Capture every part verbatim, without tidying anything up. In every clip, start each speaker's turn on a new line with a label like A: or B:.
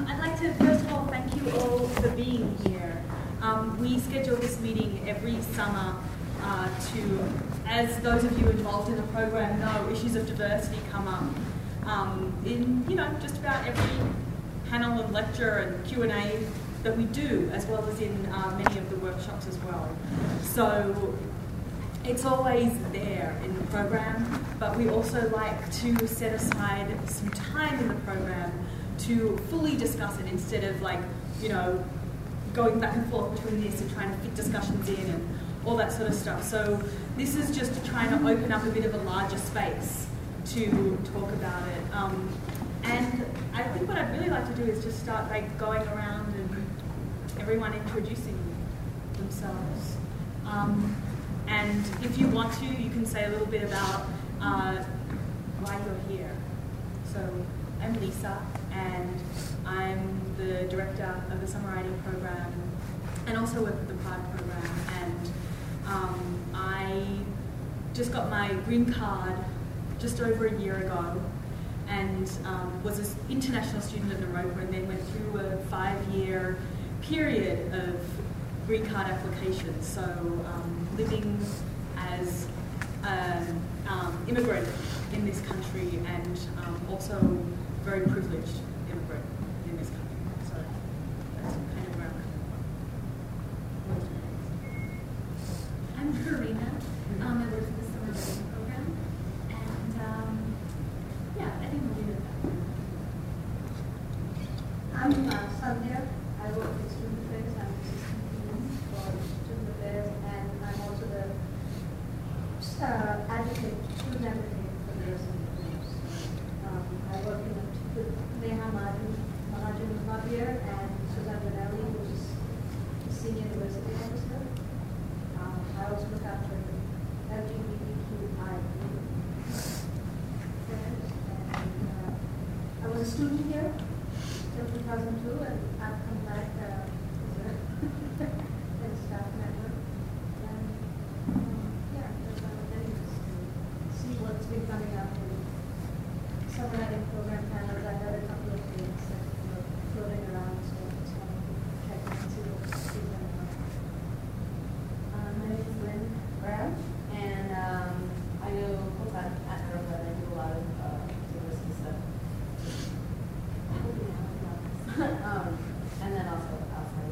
A: I'd like to first of all thank you all for being here. Um, we schedule this meeting every summer uh, to, as those of you involved in the program know, issues of diversity come up um, in, you know, just about every panel and lecture and Q and A that we do, as well as in uh, many of the workshops as well. So it's always there in the program, but we also like to set aside some time in the program to fully discuss it instead of like, you know, going back and forth between this and trying to fit discussions in and all that sort of stuff. So this is just trying to open up a bit of a larger space to talk about it. Um, and I think what I'd really like to do is just start like going around and everyone introducing themselves. Um, and if you want to, you can say a little bit about uh, why you're here. So I'm Lisa, and I'm the director of the summer writing program and also work with the Pride program. And um, I just got my green card just over a year ago, and um, was an international student at Naropa, and then went through a five-year period of green card applications. So um, living as an um, immigrant in this country, and um, also very privileged immigrant in this country. So that's kind of where I'm
B: I'm Karina. Um, I work for the summer writing program, and um, yeah, I think we'll leave it at that.
C: I'm uh, Sandhya. I work with student affairs. I'm assistant dean for student affairs, and I'm also the uh, advocate, student advocate for the diversity programs. Um, I work in a, with Neha Mahajan, Mahajan is not here, and Suzanne Vanelli, who is the senior diversity officer. Um, I also look after L G B T Q I affairs, and uh, I was a student here till two thousand two, and I've come back uh, as a as a staff member. And um, yeah, that's what I'm getting to see what's been coming up in summer writing program panels. I had a couple of things that were floating around, so I just wanted to check and see what's been going on.
D: Um, my name is Lynn Brown, and um, I go full time at Naropa, and I do a lot of uh, diversity stuff. um, and then also outside.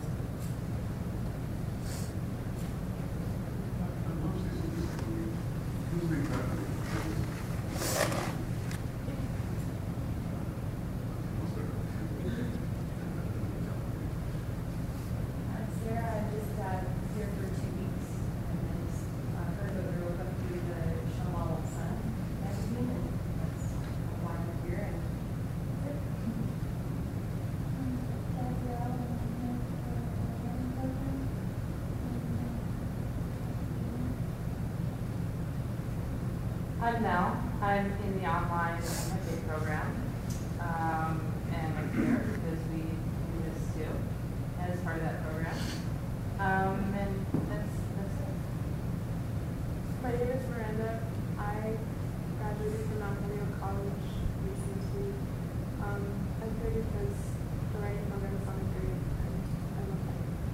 E: I'm Sarah. I'm just uh, here for two weeks, and I just uh, heard that we were going to do the Shalom Sun magazine, and that's why I'm here. And that's it.
F: I'm Mel. I'm in the online M F A program, um, and I'm here because we do this too, as part of that program. Um, and that's that's it.
G: My name is Miranda. I graduated from Mount Holyoke College recently. Um, I'm here because the writing program is on a great, and I love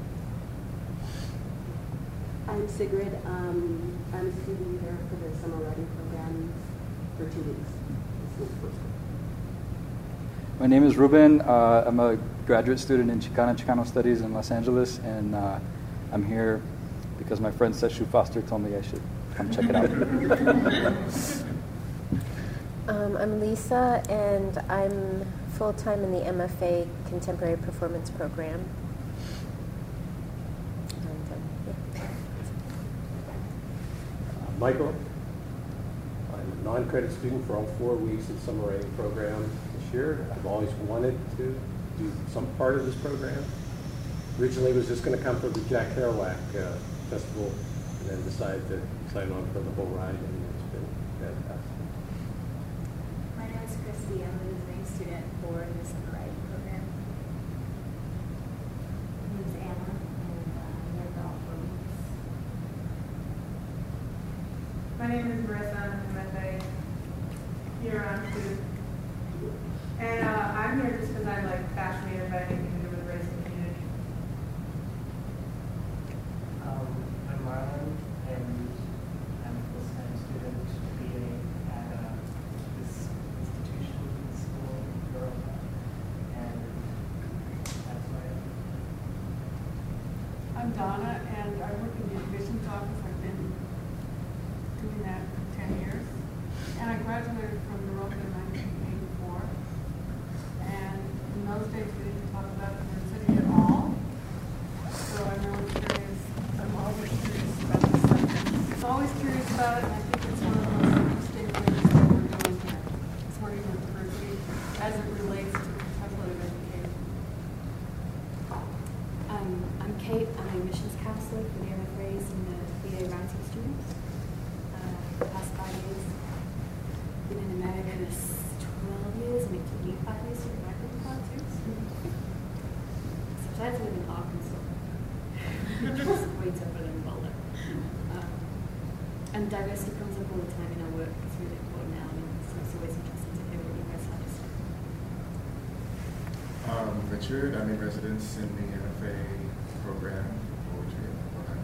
G: it.
H: I'm Sigrid. Um, I'm a student here for the summer writing program for two weeks. This is my first one.
I: My name is Ruben. Uh, I'm a graduate student in Chicana Chicano Studies in Los Angeles, and uh, I'm here because my friend Seshu Foster told me I should come check it out.
J: um, I'm Lisa, and I'm full-time in the M F A Contemporary Performance program. And, um, yeah.
K: Uh, Michael. I'm a non-credit student for all four weeks of summer writing program this year. I've always wanted to do some part of this program. Originally, was just going to come for the Jack Kerouac uh, festival, and then decided to sign on for the whole ride, and it's been fantastic.
L: My name is Christy. I'm a visiting student for the summer writing program.
D: My name is Anna, and uh, I'm here for all four weeks.
G: My name is Marissa. I'm an M F A year-round student. And uh, I
F: I'm here just because I'm like fascinated by anything to do with race and community.
M: Um, I'm Marlon, and I'm a full-time student B A at uh, this institution, school, Europa, and that's my.
G: I'm Donna, and I work in the admissions office. I've been doing that for ten years. And I graduated from Europa in nineteen eighty-four. And in those days, we didn't talk about diversity at all. So I'm really curious. I'm always curious about this subject. I'm always curious about it, and I think it's one of the most interesting things that we're doing here. It's working with diversity as it relates to contemplative education.
N: Um, I'm Kate. I'm a admissions counselor for the M F As and the B A writing students. Uh, for the past five years. Been in America this twelve years, and it took me five years to write the concerts. Sometimes I live in Arkansas. Just way tougher than Boulder. Um, and diversity comes up all the time in our work. It's really important now, and so it's always interesting to hear what you guys have to say.
O: Um, Richard, I'm in residence in the M F A program, poetry and Ohio.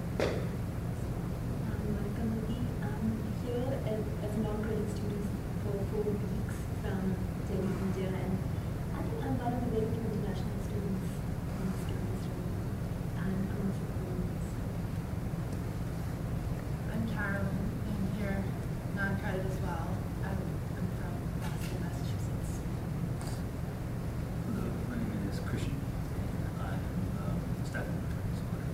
N: I'm Monica Moody. I'm here as, as a non-credit student for four weeks from Delhi, India, and I think I'm one of the very few international students in this campus. And I'm also from
P: I'm Carolyn. I'm here non-credit as well. I'm, I'm from Boston, Massachusetts.
Q: Hello, my name is Christian. I'm um, staff member for this program.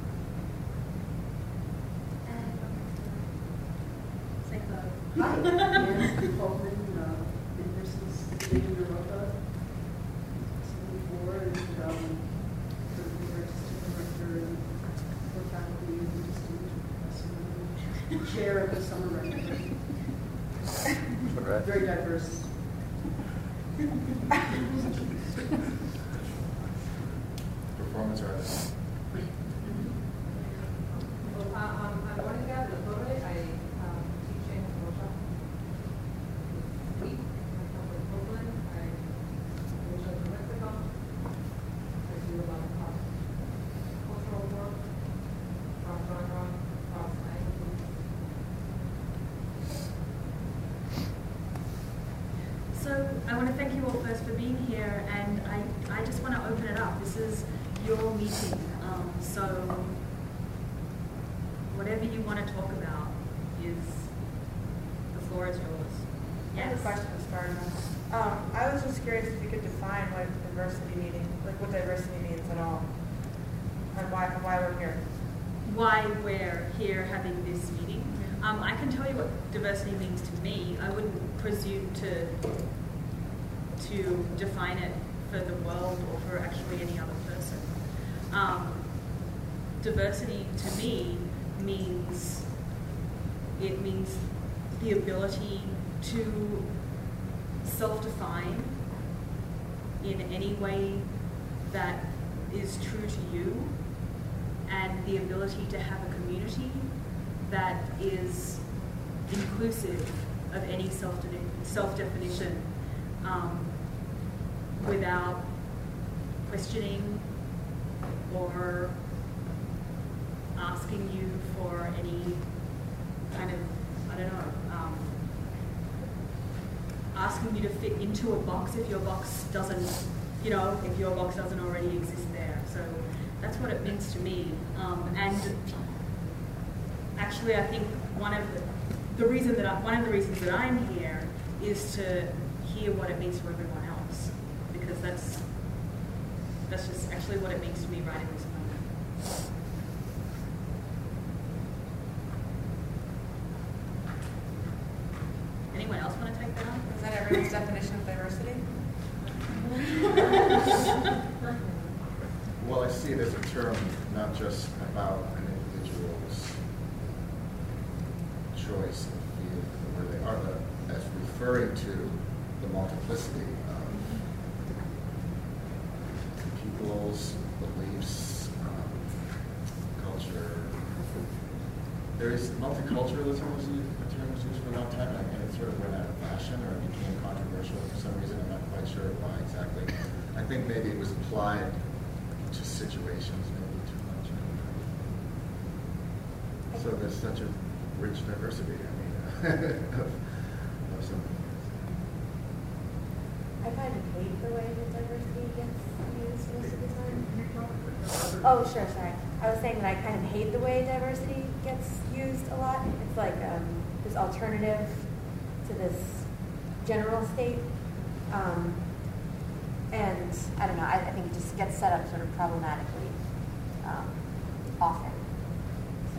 A: Say hello.
H: Hi, Nancy Coleman, uh, University Student in Europa, seventy-four, and um, currently registered director and for faculty and student professor, chair of the summer writing program.
I: Right.
H: Very diverse.
O: Performance artist.
F: Well, uh, um, I'm Monica Lopore. I um, teach in workshop week. I come from Brooklyn. I originally from Mexico. I do a lot of cross cultural work, cross genre, cross language.
A: So I want to thank you all first for being here, and I, I just want to open it up. This is your meeting, um, so whatever you want to talk about is, the floor is yours.
F: I have a question to start with. Um, I was just curious if you could define what diversity meaning, like what diversity means at all, and why why we're here.
A: Why we're here having this meeting. Um, I can tell you what diversity means to me. I wouldn't presume to to define it for the world or for actually any other person. Um, diversity to me means it means the ability to self-define in any way that is true to you, and the ability to have a community that is inclusive of any self self-definition um, without questioning or asking you for any kind of, I don't know, um, asking you to fit into a box if your box doesn't, you know, if your box doesn't already exist there. So that's what it means to me. Um, and actually, I think one of the, the reason that I, one of the reasons that I'm here is to hear what it means to everyone else, because that's that's just actually what it means to me right in this moment. Anyone else want to take that on?
F: Is that everyone's definition of diversity?
O: Well, I see it as a term not just about an individual's choice of being where they are, but as referring to the multiplicity of people's beliefs, um, culture. There is multiculturalism, was a term was used for a long time, and it sort of went out of fashion or became controversial for some reason. I'm not quite sure why exactly. I think maybe it was applied to situations maybe too much. So there's such a rich diversity, I mean, of, of some things.
D: I kind of hate the way that diversity gets used most of the time. Oh, sure, sorry. I was saying that I kind of hate the way diversity gets used a lot. It's like um, this alternative to this general state. Um, and I don't know, I, I think it just gets set up sort of problematically um, often. So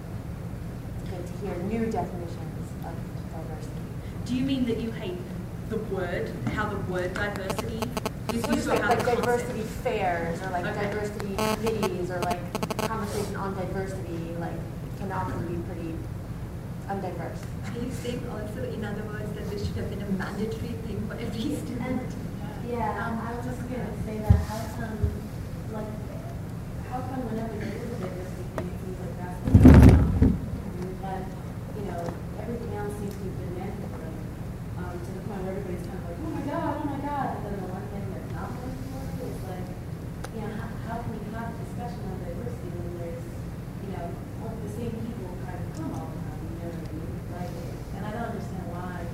D: it's good to hear new definitions of diversity.
A: Do you mean that you hate the word, how the word diversity is
D: Well,
A: used,
D: just
A: or
D: like,
A: how
D: like
A: the
D: diversity
A: concept?
D: fairs or like
A: Okay.
D: diversity committees or like conversation on diversity like can often be pretty undiverse.
N: Are you saying also, in other words, that this should have been a mandatory thing for every student?
E: Yeah, um, I was just gonna say that how come, like, how come whenever there is a diversity thing, it seems like that's the problem, and that, you know, everything else seems to have been mandatory, um, to the point where everybody's kind of like, oh my god, oh my god, and then the one thing that's not mandatory is like, you know, how, how can we have a discussion on diversity when there's, you know, all the same people kind of come all the time, you know what I mean? Like, and I don't understand why.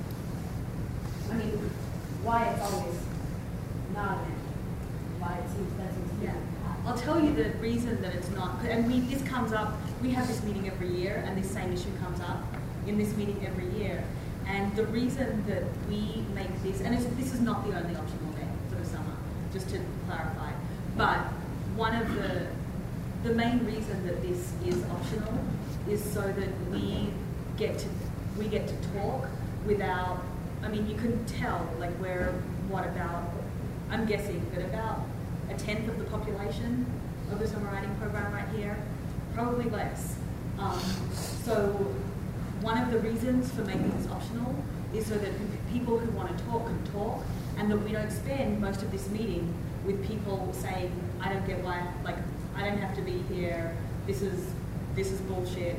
E: I mean, why it's always not an issue. Why it seems that seems to be.
A: Yeah. I'll tell you the reason that it's not, and we, this comes up, we have this meeting every year, and this same issue comes up in this meeting every year. And the reason that we make this, and it's, this is not the only optional day for the summer, just to clarify, but one of the, the main reason that this is optional is so that we get to, we get to talk without, I mean, you can tell, like, we're, what about, I'm guessing that about a tenth of the population of the summer writing program right here, probably less. Um, so one of the reasons for making this optional is so that people who want to talk can talk, and that we don't spend most of this meeting with people saying, I don't get why, like, I don't have to be here, this is, this is bullshit,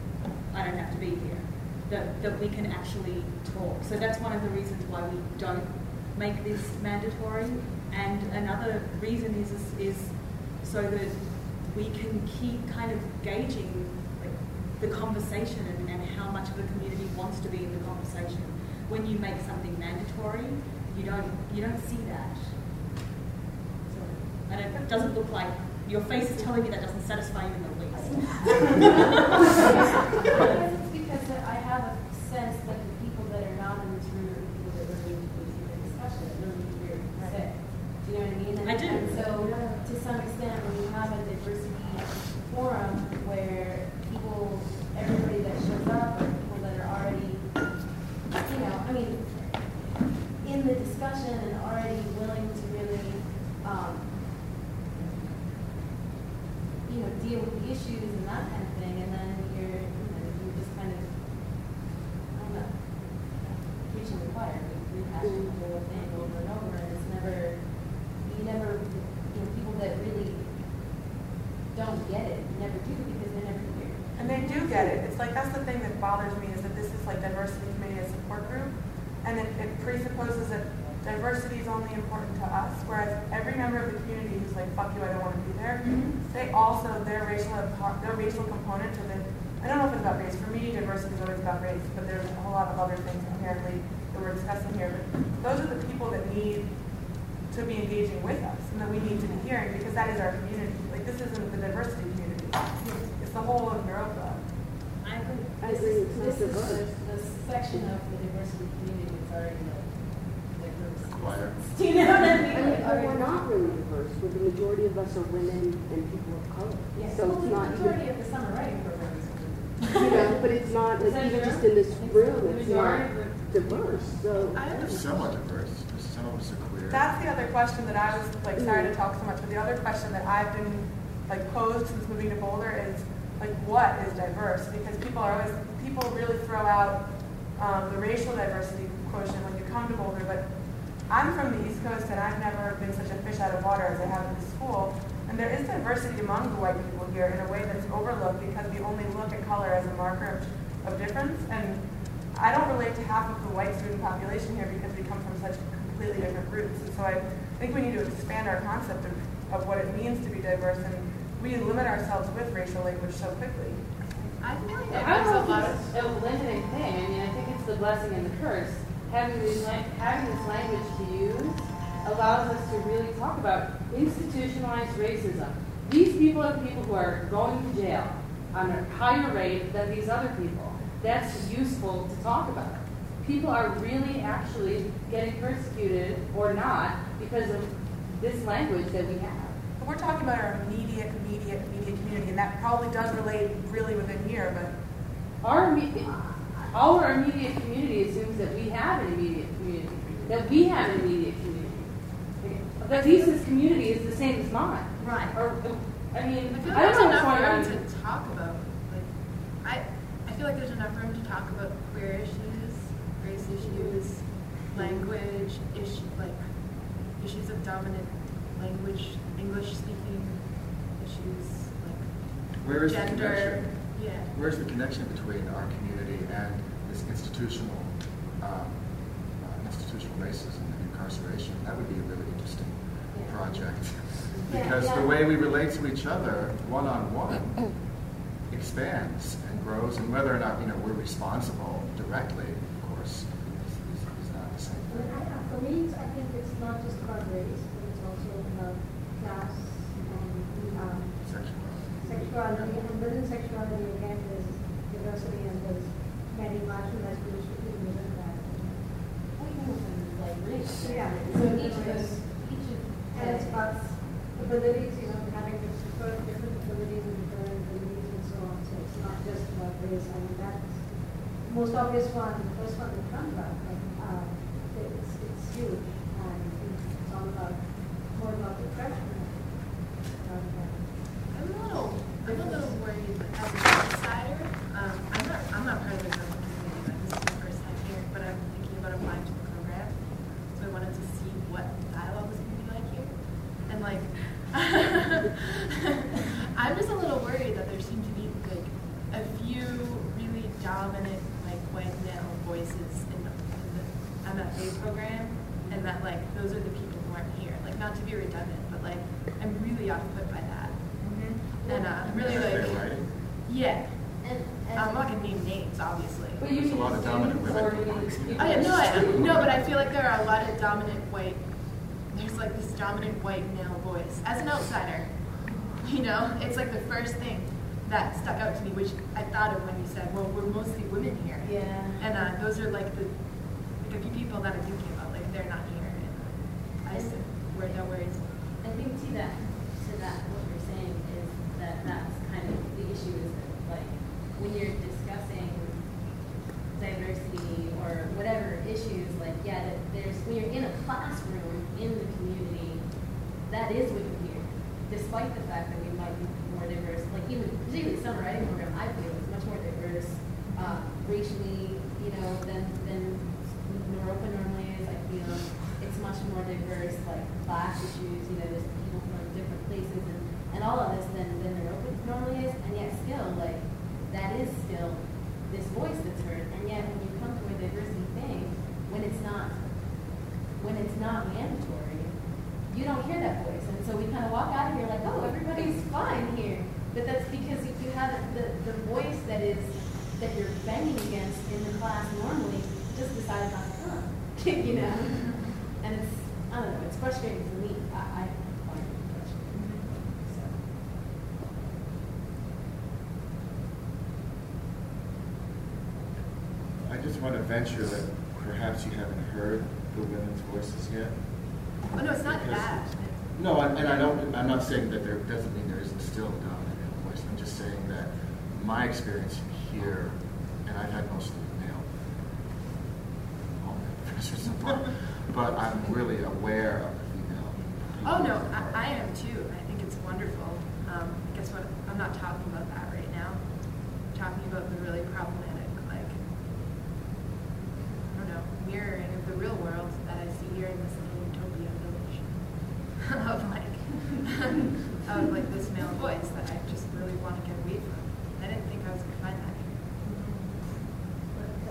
A: I don't have to be here. That, that we can actually talk. So that's one of the reasons why we don't make this mandatory. And another reason is, is, is so that we can keep kind of gauging like, the conversation and, and how much of the community wants to be in the conversation. When you make something mandatory, you don't you don't see that. So, and it doesn't look like your face is telling you that doesn't satisfy you in the least.
E: It's because I have a sense that the people that are not in this room are the people that really need to see the discussion, that really need to hear what you say. Do you know what I mean? And,
A: I do.
E: And so, to some extent, when you have a diversity forum where people, everybody that shows up are people that are already, you know, I mean, in the discussion and already willing to really, um, you know, deal with the issues and that kind of thing, and then you're, you know, you're just kind of, I don't know, preaching the choir, rehashing the whole thing over and over, and it's never, you never, you know, people that really don't get it, never do because they're never here.
G: And they do get it. It's like, that's the thing that bothers me, is that this is like diversity committee and support group, and it, it presupposes that diversity is only important to us, whereas every member of the community who's like, fuck you, I don't want to be there,
A: Mm-hmm.
G: they also, their racial, their racial component to the, I don't know if it's about race. For me, diversity is always about race, but there's a whole lot of other things apparently that we're discussing here. But those are the people that need to be engaging with us and that we need to be hearing, because that is our community. Like, this isn't the diversity community. It's the whole of Europa.
A: I agree.
E: I agree. This is the, the section of the diversity community that's already like diverse.
O: Choir.
E: Do you know what I mean?
H: And
E: Like,
H: but
E: already-
H: we're not really diverse, where the majority of us are women and people of color.
E: Yeah,
H: So
E: well,
H: it's
E: the
H: not
E: majority
H: even,
E: of the summer writing program is
H: you know, but it's not,
E: Is
H: like,
E: that
H: even
E: true?
H: just in this
E: It's
H: room,
E: the
H: it's not
E: majority of
H: diverse, so.
O: It's somewhat diverse. Some of us are queer.
G: That's the other question that I was like, sorry to talk so much, but the other question that I've been like posed since moving to Boulder is like, what is diverse? Because people are always, people really throw out um, the racial diversity quotient when you come to Boulder, but I'm from the East Coast and I've never been such a fish out of water as I have in this school. And there is diversity among the white people here in a way that's overlooked because we only look at color as a marker of, of difference. And
R: I don't relate to half of the white student population here because we come from such completely different roots. And so I think we need to expand our concept of, of what it means to be diverse, and we limit ourselves with racial language so quickly.
F: I feel like that I don't know if it's a limiting thing. I mean, I think it's the blessing and the curse. Having this, having this language to use allows us to really talk about institutionalized racism. These people are people who are going to jail on a higher rate than these other people. That's useful to talk about. People are really actually getting persecuted or not because of this language that we have.
R: But we're talking about our immediate, immediate, immediate community, and that probably does relate really within here, but...
F: Our immediate, our immediate community assumes that we have an immediate community, that we have an immediate community. That Lisa's community is the same as mine.
P: Right.
F: Or, I mean,
P: I feel like
F: I don't
P: there's
F: know
P: enough
F: what's going
P: room
F: on.
P: to talk about. Like, I, I feel like there's enough room to talk about queer issues, race issues, language issues, like issues of dominant language, English-speaking issues, like
O: Where is
P: gender.
O: the connection?
P: Yeah.
O: Where's the connection between our community and this institutional, um, uh, institutional racism and incarceration? That would be a really interesting
D: Yeah.
O: project.
D: Yeah,
O: Because
D: yeah.
O: the way we relate to each other one-on-one expands and grows, and whether or not you know we're responsible directly, of course, is, is, is not the same thing.
C: For me, I think it's not just about race, but it's also about class and um,
O: Sexuality.
C: sexuality. And within sexuality, again, there's diversity and there's many marginalized groups within that.
E: Like race.
C: Yeah.
E: So each of those, each of
C: And it's about abilities, you know, having different different abilities and different abilities and so on. So it's not just about race. I mean, that's the most obvious one, the first one that comes up. Like, uh, it's, it's huge. And it's all about, more about depression. Um,
P: I'm a little, I'm a little worried as an outsider. Um, I'm not, I'm not part of the global community, but this is my first time here. But I'm thinking about applying to the program, so I wanted to see what dialogue was going to be like here. And like, I'm just a little worried that there seem to be like a few really dominant like white male voices in the, in the M F A program, and that like those are the people who aren't here. Like, not to be redundant, but like I'm really off put by that. Mm-hmm. And uh, I'm really like,
O: Writing?
P: yeah.
E: And, and
P: I'm not gonna name names, obviously.
F: But you
O: There's a
F: mean
O: lot of dominant women.
F: or you mean-
P: Oh yeah, no, I, no, but I feel like there are a lot of dominant white. There's like this dominant white male voice. As an outsider, you know, it's like the first thing that stuck out to me, which I thought of when you said, "Well, we're mostly women here."
E: Yeah.
P: And uh, those are like the like a few people that I'm thinking about. Like they're not here, and I just where no words.
E: I think to that, to that, what you're saying is that that's kind of the issue is that, like, when you're discussing diversity or whatever issues, like, yeah, that there's, when you're in a classroom in the community, that is what you hear, despite the fact that we might be more diverse. Like, even, particularly the summer writing program, I feel is much more diverse, uh, racially, you know, than, than Europa normally is. I feel it's much more diverse, like class issues, you know, there's people from different places and, and all of this than, than Europa normally is, and yet still, like, that is still this voice that's heard, and yet when you come to a diversity thing, when it's not, when it's not mandatory, you don't hear that voice, and so we kind of walk out of here like, oh, everybody's fine here, but that's because you have the, the voice that is, that you're banging against in the class normally just decided not to come, you know, and it's, I don't know, it's frustrating for me, I, I find it frustrating, so.
O: I just want to venture that perhaps you haven't heard the women's voices yet.
P: Oh no, it's not
O: Because-
P: that.
O: No, and and I don't, I'm not saying that there doesn't mean there isn't still a dominant male voice. I'm just saying that my experience here, and I've had mostly male, all male professors so far, but I'm really aware of the female.
P: Oh no, I, I am too. I think it's wonderful. Um, guess what? I'm not talking about that right now. I'm talking about the really problematic, like, I don't know, mirroring of the real world that I see here in this little utopia village of like, of like this male voice that I just really want to get away from. I didn't think I was gonna find that here.
H: I just want to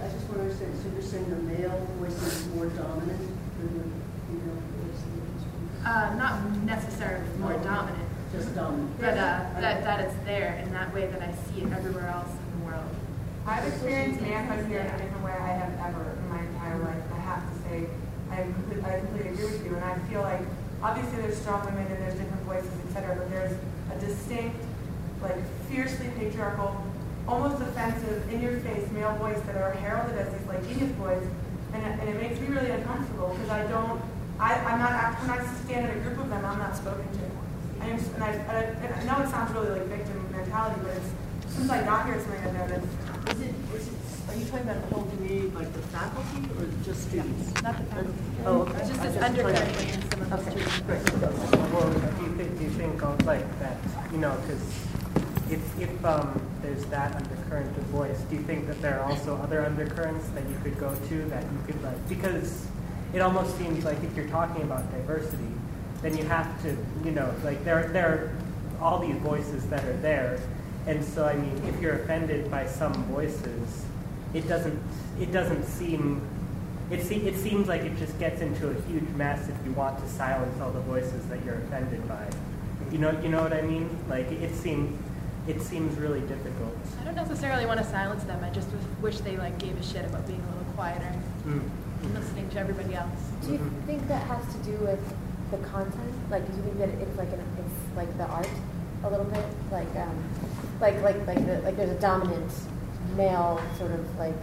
H: saying, so you're saying the male voice is more dominant than the female voice in the district?
P: Uh, not necessarily more
H: Oh,
P: dominant,
H: just dominant.
P: but uh, that, that it's there in that way that I see it everywhere else in the world.
R: I've experienced NAFA here in a different way I have ever in my entire life. I have to say, I, am complete, I completely agree with you, and I feel like obviously there's strong women and there's different voices, et cetera, but there's a distinct, like fiercely patriarchal, almost offensive, in-your-face male voice that are heralded as these like genius boys, and it, and it makes me really uncomfortable because I don't, I, I'm not, when I stand in a group of them, I'm not spoken to. I am, and I, and I, and I know it sounds really like victim mentality, but it's, since I got here, it's something I've noticed.
H: Is it, is it, are you talking about the whole degree, like the faculty, or just students?
P: Not the faculty.
H: Oh, okay.
P: It's just
H: I
P: this
H: just
P: undercurrent
H: tried-
P: in some of the
H: Okay,
P: students.
H: great.
M: Well, do you think, do you think of like that, you know, because if, if um, there's that undercurrent of voice, do you think that there are also other undercurrents that you could go to that you could like, because it almost seems like if you're talking about diversity, then you have to, you know, like there, there are all these voices that are there. And so, I mean, if you're offended by some voices, it doesn't, it doesn't seem, it, se it seems like it just gets into a huge mess if you want to silence all the voices that you're offended by. You know, you know what I mean? Like, it seems, it seems really difficult.
P: I don't necessarily want to silence them. I just wish they like gave a shit about being a little quieter
M: Mm.
P: and listening to everybody else.
J: Do you think that has to do with the content? Like, do you think that it's like an, it's like the art a little bit? Like, um, like, like, like, the, like there's a dominant male sort of like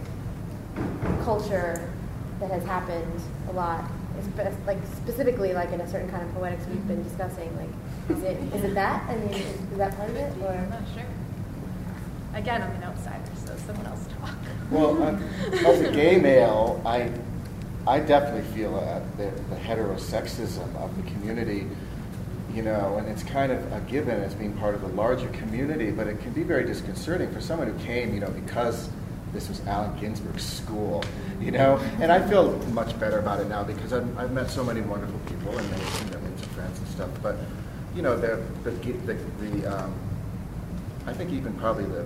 J: culture that has happened a lot. It's like specifically like in a certain kind of poetics we've been discussing. Like, is it is it that? I mean, is, is that part of it? Or
P: I'm not sure. Again, I'm an outsider, so someone else talk.
O: Well, um, as a gay male, I, I definitely feel uh, the, the heterosexism of the community, you know, and it's kind of a given as being part of the larger community, but it can be very disconcerting for someone who came, you know, because this was Allen Ginsberg's school, you know, and I feel much better about it now because I've, I've met so many wonderful people and made, you know, made some friends and stuff, but, you know, the, the, the, the um, I think even probably the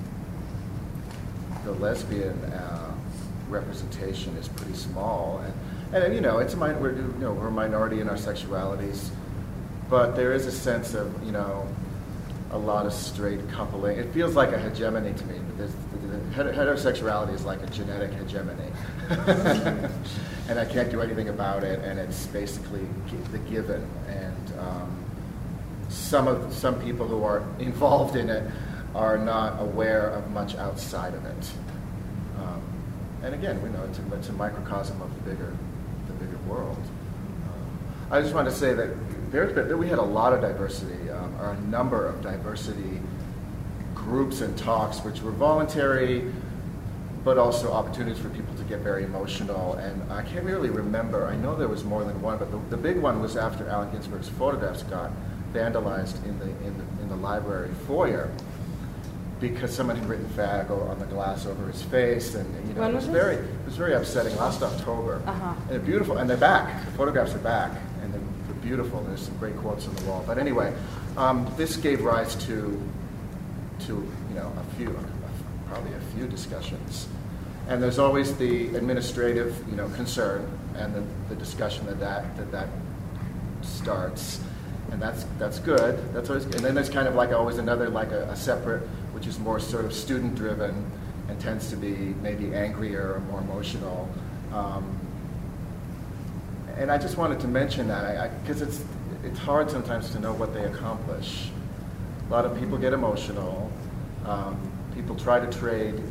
O: the lesbian uh, representation is pretty small, and, and you know, it's a min we're you know we're a minority in our sexualities, but there is a sense of you know a lot of straight coupling. It feels like a hegemony to me. There's, the, the heterosexuality is like a genetic hegemony, and I can't do anything about it, and it's basically the given. And um, some of some people who are involved in it are not aware of much outside of it. Um, and again, we know it's a, it's a microcosm of the bigger, the bigger world. Um, I just wanted to say that there's been, we had a lot of diversity, um, or a number of diversity groups and talks, which were voluntary, but also opportunities for people to get very emotional. And I can't really remember, I know there was more than one, but the, the big one was after Allen Ginsberg's photographs got vandalized in the, in the, in the library foyer, because someone had written fag on the glass over his face, and you know,
J: When
O: it was
J: was
O: very, it was very upsetting. Last October,
J: Uh-huh.
O: and they're beautiful, and they're back. The photographs are back, and they're, they're beautiful. There's some great quotes on the wall. But anyway, um, this gave rise to, to you know, a few, probably a few discussions, and there's always the administrative, you know, concern and the, the discussion that that that that starts. And that's that's good. That's always, and then there's kind of like always another like a, a separate, which is more sort of student driven, and tends to be maybe angrier or more emotional. Um, and I just wanted to mention that because it's it's hard sometimes to know what they accomplish. A lot of people get emotional. Um, people try to trade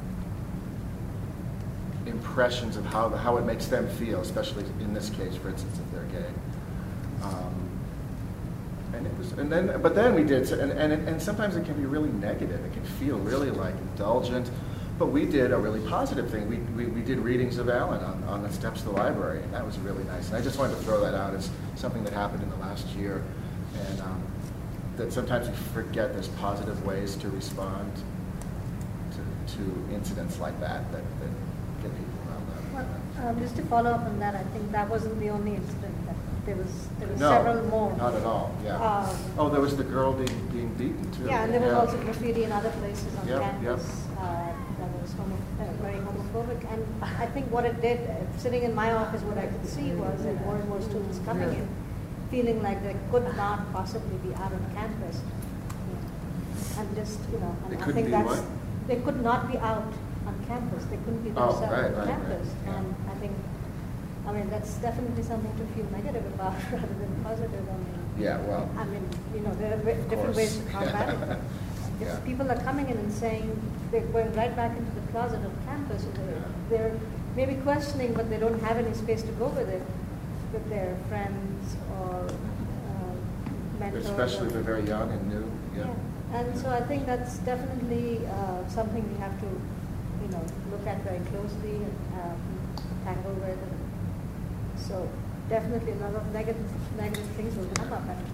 O: impressions of how how it makes them feel, especially in this case, for instance, if they're gay. Um, And it was, and then, but then we did, and, and, and sometimes it can be really negative. It can feel really like indulgent, but we did a really positive thing. We, we, we did readings of Allen on, on the steps of the library, and that was really nice. And I just wanted to throw that out as something that happened in the last year, and um, that sometimes we forget there's positive ways to respond to, to incidents like that, that, that get people around that.
C: Well, um, just to follow up on that, I think that wasn't the only incident. That there was there were
O: No,
C: several more.
O: not at all, yeah.
C: Um,
O: oh, there was the girl being, being beaten, too.
C: Yeah, and there was also graffiti in other places on
O: Yep,
C: campus
O: yep.
C: uh, that was homo uh, very homophobic. homophobic. And I think what it did, uh, sitting in my office, what I could see was that more and more students coming in, feeling like they could not possibly be out on campus. Yeah. And just, you know, and
O: They
C: I
O: couldn't
C: think
O: be
C: that's,
O: what?
C: they could not be out on campus. They couldn't be
O: Oh,
C: themselves
O: right,
C: on
O: right,
C: campus.
O: right, yeah.
C: And I think, I mean, that's definitely something to feel negative about rather than positive. I mean,
O: Yeah, well.
C: I mean, you know, there are wa- different ways to combat it. But if
O: Yeah.
C: people are coming in and saying they're going right back into the closet of campus, and they're, they're maybe questioning, but they don't have any space to go with it, with their friends or uh, mentors.
O: Especially
C: or-
O: if they're very young and new, yeah.
C: Yeah. And so I think that's definitely uh, something we have to, you know, look at very closely and um, tackle with. And so definitely a lot of negative, negative things will come up, and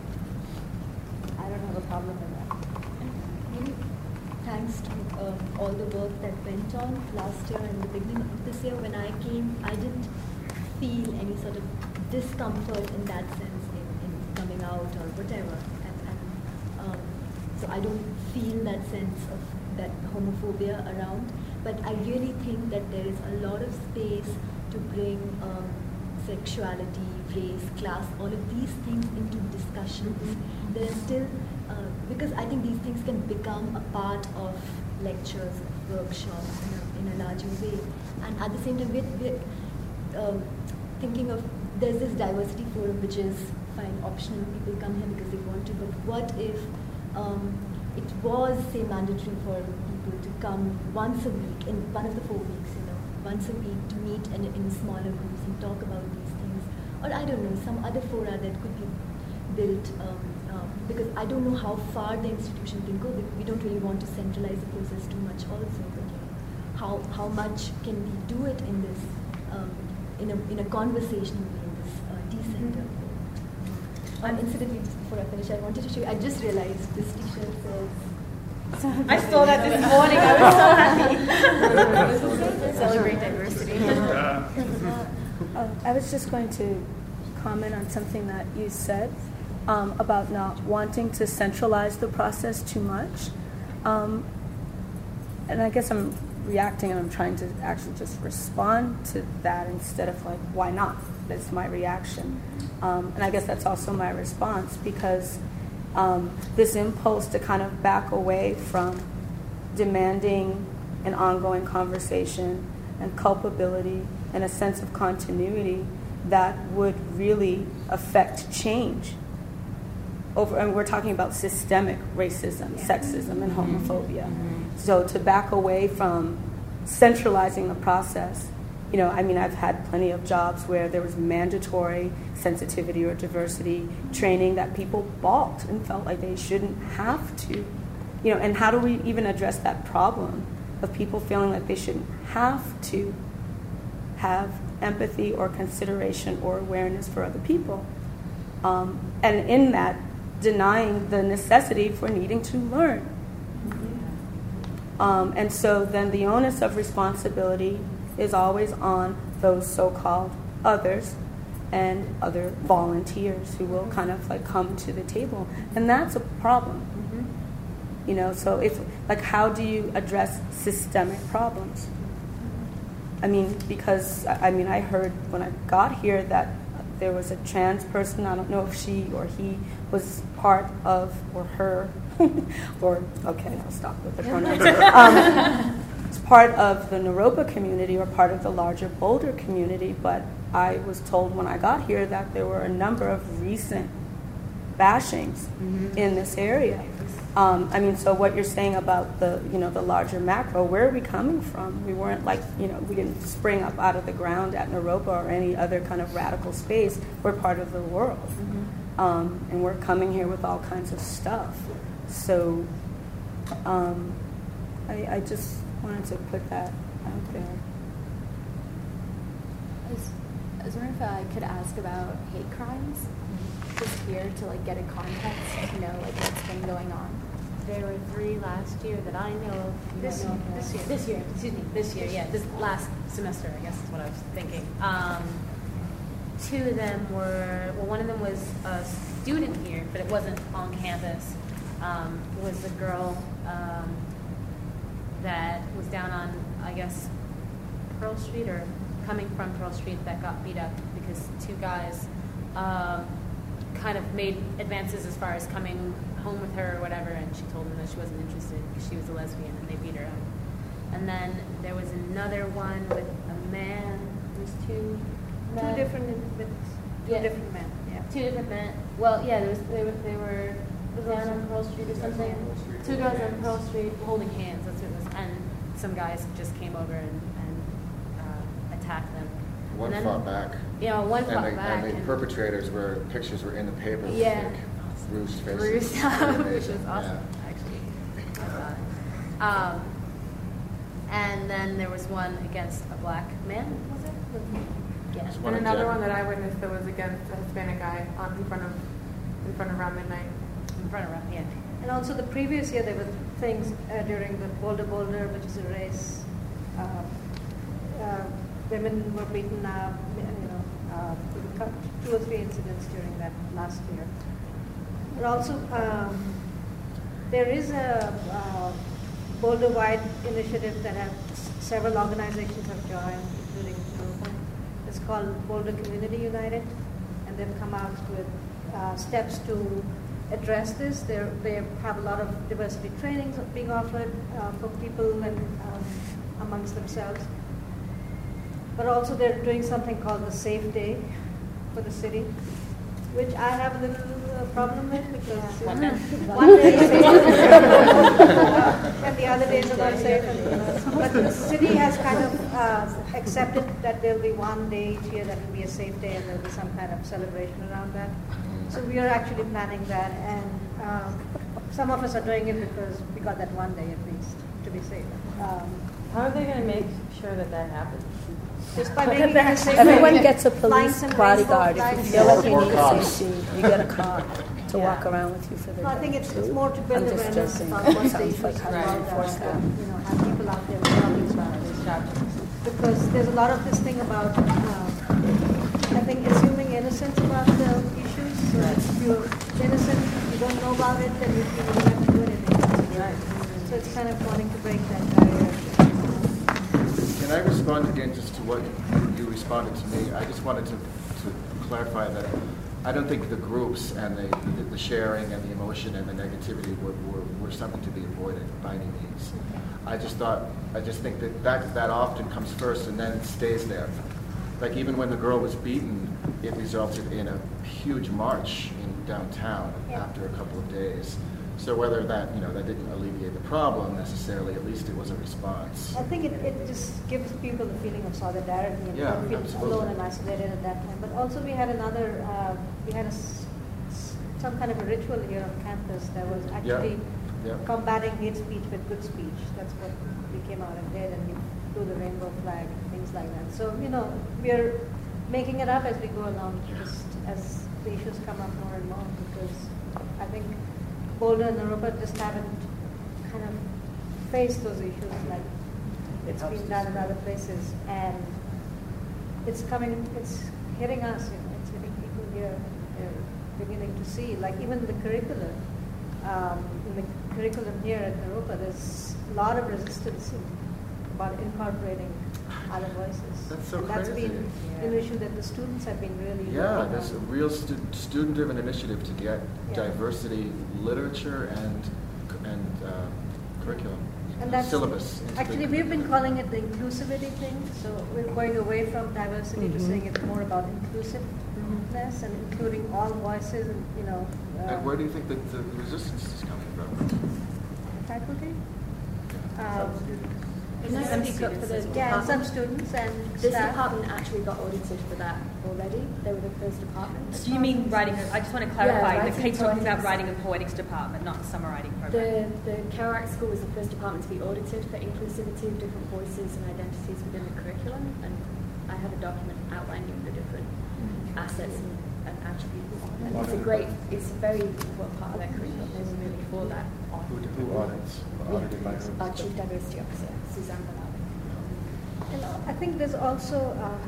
C: I don't have a problem with that.
N: Maybe thanks to um, all the work that went on last year and the beginning of this year, when I came, I didn't feel any sort of discomfort in that sense in, in coming out or whatever. And, and um, so I don't feel that sense of that homophobia around. But I really think that there is a lot of space to bring um, sexuality, race, class, all of these things into discussions. Mm-hmm. There are still, uh, because I think these things can become a part of lectures, workshops in a, in a larger way. And at the same time, we're, we're um, thinking of, there's this diversity forum which is fine, optional, people come here because they want to, but what if um, it was, say, mandatory for people to come once a week, in one of the four weeks, you know, once a week to meet in, in smaller groups and talk about these things. Or I don't know, some other fora that could be built, um, uh, because I don't know how far the institution can go, because we don't really want to centralize the process too much also, but you know, how, how much can we do it in this, um, in, a, in a conversational way, in this uh, decenter. Mm-hmm. Um, incidentally, just before I finish, I wanted to show you, I just realized this t-shirt says,
A: I saw that this morning. I was so happy.
N: Celebrate diversity.
G: Uh, uh, I was just going to comment on something that you said um, about not wanting to centralize the process too much. Um, and I guess I'm reacting and I'm trying to actually just respond to that instead of like, why not? That's my reaction. Um, and I guess that's also my response, because um, this impulse to kind of back away from demanding an ongoing conversation and culpability and a sense of continuity that would really affect change. Over, and we're talking about systemic racism, sexism, and homophobia. Mm-hmm. So to back away from centralizing the process, you know, I mean, I've had plenty of jobs where there was mandatory sensitivity or diversity training that people balked and felt like they shouldn't have to. You know, and how do we even address that problem of people feeling like they shouldn't have to have empathy or consideration or awareness for other people? Um, and in that, denying the necessity for needing to learn. Um, and so then the onus of responsibility is always on those so-called others and other volunteers who will kind of like come to the table. And that's a problem. Mm-hmm. You know, so if, like, how do you address systemic problems? I mean, because, I mean, I heard when I got here that there was a trans person, I don't know if she or he was part of, or her, or, okay, I'll stop with the pronouns. Um, it's part of the Naropa community or part of the larger Boulder community, but I was told when I got here that there were a number of recent bashings mm-hmm. in this area. Um, I mean, so what you're saying about the, you know, the larger macro, where are we coming from? We weren't like, you know, we didn't spring up out of the ground at Naropa or any other kind of radical space. We're part of the world. Mm-hmm. Um, and we're coming here with all kinds of stuff. So um, I, I just wanted to put that out there.
L: I was, I was wondering if I could ask about hate crimes, just here to like get a context, you know, like what's been going on.
J: There were three last year that I know of. You
S: This,
J: might know of
S: this year,
J: more.
S: this year, excuse me, this year, yeah, this last semester, I guess is what I was thinking. Um, two of them were, well, one of them was a student here, but it wasn't on campus. Um, it was a girl um, that was down on, I guess, Pearl Street or coming from Pearl Street that got beat up because two guys um, kind of made advances as far as coming home with her or whatever, and she told them that she wasn't interested because she was a lesbian, and they beat her up. And then there was another one with a man. There's two.
C: Two
S: men.
C: different, with two
S: Yeah.
C: different men, yeah.
S: Two different men. Well, yeah, there was they were they were down on Pearl Street or something. Two girls on Pearl Street holding hands. That's what it was. And some guys just came over and, and uh, attacked them.
O: One
S: And then-
O: fought back.
S: Yeah, one
O: and
S: fought
O: the,
S: back.
O: And the
S: and-
O: perpetrators were, pictures were in the paper with
S: Yeah.
O: like bruised faces.
S: Bruised
O: Pretty
S: up, which
O: amazing.
S: was awesome,
O: Yeah.
S: actually. I thought. Um, and then there was one against a black man, was it? Yeah.
R: And another one that I witnessed that was against a Hispanic guy on in front of in front of around midnight.
S: In front of around, yeah.
C: And also the previous year, there were things uh, during the Boulder Boulder, which is a race. Uh, uh, women were beaten up, you know, uh, there were two or three incidents during that last year. But also, um, there is a uh, Boulder-wide initiative that have s- several organizations have joined, including Europa. It's called Boulder Community United, and they've come out with uh, steps to address this. They're, they have a lot of diversity trainings being offered uh, for people and um, amongst themselves. But also they're doing something called the Safe Day for the city, which I have a little uh, problem with because
S: One day.
C: one day is safe uh, and the other days are not safe. And, but the city has kind of uh, accepted that there'll be one day each year that will be a safe day and there'll be some kind of celebration around that. So we are actually planning that, and um, some of us are doing it because we got that one day at least to be safe. Um,
F: How are they going to make sure that that happens?
C: Just by making it a safe
T: Everyone
C: day.
T: gets a
C: Flying
T: police
C: some
T: bodyguard.
C: rainbow
T: If you
C: flags.
T: feel like you
O: More
T: need
O: cops.
T: safety, you get a car to
C: Yeah.
T: walk around with you for the
C: No, I
T: day.
C: think it's, it's more to build
T: I'm just
C: awareness
T: joking.
C: about what the
T: Sounds
C: issues
T: like
C: are
T: how to
C: about,
T: enforce
C: uh,
T: that.
C: you know, have people out there talking about it. Because there's a lot of this thing about, uh, I think, assuming innocence about the issues. So if you're innocent, you don't know about it, then you, you don't have to do anything. Right. So it's kind of wanting to break that barrier.
O: Can I respond again just to what you responded to me? I just wanted to, to clarify that I don't think the groups and the, the, the sharing and the emotion and the negativity were, were, were something to be avoided by any means. I just thought, I just think that, that that often comes first and then it stays there. Like even when the girl was beaten, it resulted in a huge march in downtown
C: Yeah.
O: after a couple of days. So whether that, you know, that didn't alleviate the problem necessarily, at least it was a response.
C: I think it, it just gives people the feeling of solidarity and
O: Yeah,
C: don't feel
O: absolutely.
C: alone and isolated at that time. But also we had another, uh, we had a, s- s- some kind of a ritual here on campus that was actually
O: Yeah.
C: combating hate speech with good speech. That's what we came out and did, and we flew the rainbow flag, things like that. So, you know, we're making it up as we go along, just as the issues come up more and more, because I think Boulder and Europa just haven't kind of faced those issues like it's been done in other places, and it's coming, it's hitting us, you know, it's hitting people here. They're beginning to see, like even the curriculum, um, in the curriculum here at Europa, there's a lot of resistance about incorporating other voices.
O: That's so
C: and that's
O: crazy.
C: been an issue that the students have been really
O: Yeah,
C: working
O: there's a
C: on.
O: real stu- student-driven initiative to get
C: Yeah.
O: diversity literature and and uh, curriculum,
C: And that's
O: syllabus. into the
C: actually we've been calling it the inclusivity thing. So we're going away from diversity to
O: Mhm.
C: saying it's more about inclusiveness and including all voices, and you know. Uh,
O: And where do you think that the resistance is coming from?
C: faculty? Um,
L: Can I
C: some
L: speak up for the
C: students, yeah, and some
L: department?
C: students and
L: This
C: staff.
L: department actually got audited for that already. They were the first department.
A: Do you mean writing? A, I just want to
L: Yeah,
A: clarify that
L: writing
A: Kate's talking about
L: poetics.
A: writing a poetics department, not the summer writing program.
L: The, the Kerouac School was the first department to be audited for inclusivity of different voices and identities within the curriculum, and I have a document outlining the different assets and, and attributes. And it's a great, it's a very important part of their curriculum. They were really for that.
O: Who, who audits? Audited by who?
L: Our Chief Diversity Officer, Suzanne Bernard.
C: And I think there's also um,